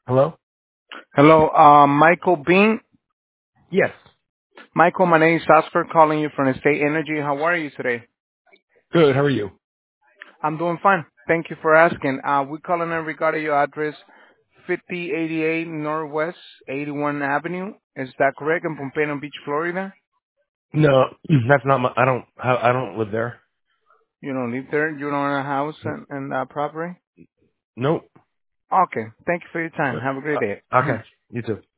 Hello? Hello, Michael Bean. Yes. Michael, my name is Oscar calling you from State Energy. How are you today? Good. How are you? I'm doing fine. Thank you for asking. We're calling in regarding your address, 5088 Northwest 81 Avenue. Is that correct? In Pompano Beach, Florida? No, that's not my. I don't live there. You don't live there? You don't own a house and that property? Nope. Okay. Thank you for your time. Have a great day. Okay. You too.